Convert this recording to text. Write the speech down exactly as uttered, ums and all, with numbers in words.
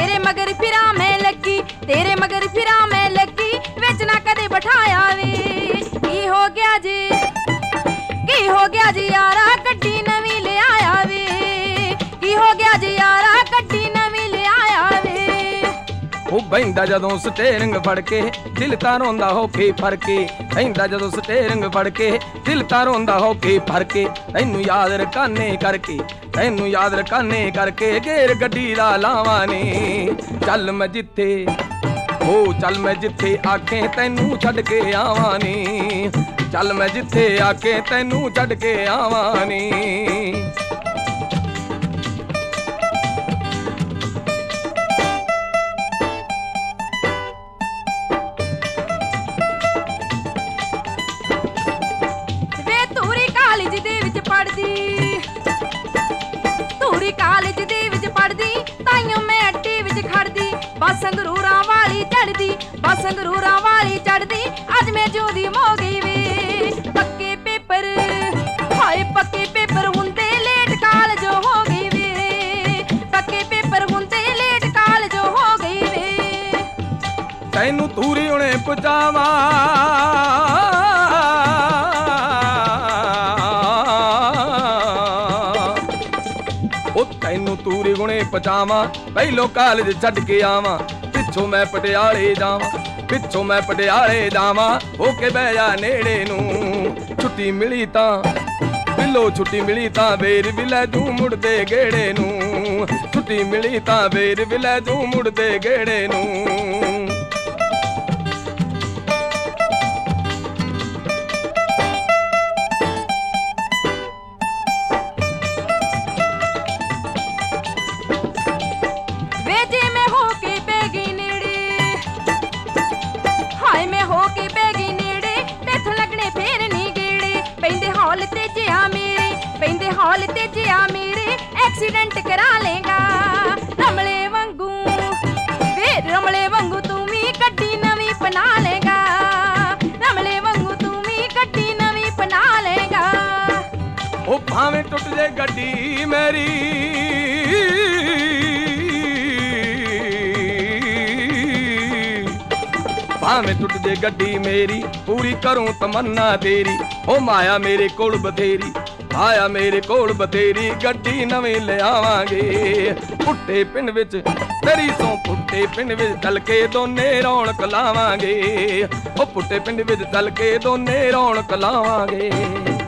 तेरे मगर फिरा मैं लगी, तेरे मगर फिरा मैं लगी, विच ना कदे बिठाया वे। की हो गया जी, की हो गया जी यारा, गड्डी नवी ले आया वे। की हो गया जी यारा, गड्डी नवी ले आया वे। ਉਹ ਬਹਿੰਦਾ ਜਦੋਂ ਸਟੇਰਿੰਗ ਫੜ ਕੇ ਦਿਲ ਤਾਂ ਰੋਂਦਾ ਹੋ ਕੇ ਫੜ ਕੇ, ਬਹਿੰਦਾ ਜਦੋਂ ਸਟੇਰਿੰਗ ਫੜ ਕੇ ਦਿਲ ਤਾਂ ਰੋਂਦਾ ਹੋ ਕੇ ਫੜ ਕੇ, ਤੈਨੂੰ ਯਾਦ ਰਕਾਨੇ ਕਰਕੇ, ਤੈਨੂੰ ਯਾਦ ਰਕਾਨੇ ਕਰਕੇ ਗੇਰ ਗੱਡੀ ਦਾ ਲਾਵਾਂ ਨੇ। ਚੱਲ ਮੈਂ ਜਿੱਥੇ ਹੋ ਚੱਲ ਮੈਂ ਜਿੱਥੇ ਆਖੇ ਤੈਨੂੰ ਛੱਡ ਕੇ ਆਵਾਂ ਨੀ, ਚੱਲ ਮੈਂ ਜਿੱਥੇ ਆਖੇ ਤੈਨੂੰ ਛੱਡ ਕੇ ਆਵਾਂ ਨੀ। ਪੜਦੀ ਧੂਰੀ ਕਾਲਜ ਦੇ ਵਿੱਚ ਪੜਦੀ, ਤਾਈਓ ਮੈਂ ਅੱਡੇ ਵਿੱਚ ਖੜਦੀ, ਬੱਸ ਸੰਗਰੂਰਾਂ ਵਾਲੀ ਚੜਦੀ, ਬੱਸ ਸੰਗਰੂਰਾਂ ਵਾਲੀ ਚੜਦੀ, ਅੱਜ ਮੈਂ ਜਿਉਂਦੀ ਹੋ ਗਈ ਵੇ। ਪੱਕੇ ਪੇਪਰ ਹਾਏ ਪੱਕੇ ਪੇਪਰ ਹੁੰਦੇ ਲੇਟ ਕਾਲਜ ਹੋ ਗਈ ਵੇ, ਪੱਕੇ ਪੇਪਰ ਹੁੰਦੇ ਲੇਟ ਕਾਲਜ ਹੋ ਗਈ ਵੇ। ਤੈਨੂੰ ਧੂਰੀ ਹੁਣੇ ਪਹੁੰਚਾਵਾਂ, ਤੈਨੂੰ ਤੂਰੀ ਗੁਣੇ ਪਹੁੰਚਾਵਾਂ, ਪਹਿਲੋਂ ਕਾਲਜ ਛੱਡ ਕੇ ਆਵਾਂ, ਪਿੱਛੋਂ ਮੈਂ ਪਟਿਆਲੇ ਜਾਵਾਂ, ਪਿੱਛੋਂ ਮੈਂ ਪਟਿਆਲੇ ਜਾਵਾਂ, ਹੋ ਕੇ ਬਹਿ ਜਾ ਨੇੜੇ ਨੂੰ। ਛੁੱਟੀ ਮਿਲੀ ਤਾਂ ਬਿੱਲੋ ਛੁੱਟੀ ਮਿਲੀ ਤਾਂ ਵੇਰ ਵੀ ਲੈ ਜੂ ਮੁੜਦੇ ਗੇੜੇ ਨੂੰ, ਛੁੱਟੀ ਮਿਲੀ ਤਾਂ ਵੇਰ ਵੀ ਲੈ ਜੂ ਮੁੜਦੇ ਗੇੜੇ ਨੂੰ। ਪੈਂਦੇ ਹੌਲ ਤੇ ਜਿਆ ਮੇਰੇ ਐਕਸੀਡੈਂਟ ਕਰਾ ਲੇਗਾ, ਰਮਲੇ ਵਾਂਗੂ ਵੇ ਰਮਲੇ ਵਾਂਗੂ ਤੂੰ ਵੀ ਗੱਡੀ ਨਵੀਂ ਬਣਾ ਲੇਗਾ, ਰਮਲੇ ਵਾਂਗੂ ਤੂੰ ਵੀ ਗੱਡੀ ਨਵੀਂ ਬਣਾ ਲੇਗਾ। ਉਹ ਭਾਵੇਂ ਟੁੱਟ ਜੇ ਗੱਡੀ ਮੇਰੀ, ਭਾਵੇਂ ਟੁੱਟ ਜੇ ਗੱਡੀ ਮੇਰੀ, ਪੂਰੀ ਕਰੂੰ ਤਮੰਨਾ ਤੇਰੀ। ਉਹ ਮਾਇਆ ਮੇਰੇ ਕੋਲ ਬਥੇਰੀ, ਆਇਆ ਮੇਰੇ ਕੋਲ ਬਥੇਰੀ, ਗੱਡੀ ਨਵੀਂ ਲਿਆਵਾਂਗੇ। ਪੁੱਟੇ ਪਿੰਡ ਵਿੱਚ ਤੇਰੀ ਸੋਂ ਪੁੱਟੇ ਪਿੰਡ ਵਿੱਚ ਚੱਲ ਕੇ ਦੋਨੇ ਰੌਣਕ ਲਾਵਾਂਗੇ, ਉਹ ਪੁੱਟੇ ਪਿੰਡ ਵਿੱਚ ਚੱਲ ਕੇ ਦੋਨੇ ਰੌਣਕ ਲਾਵਾਂਗੇ।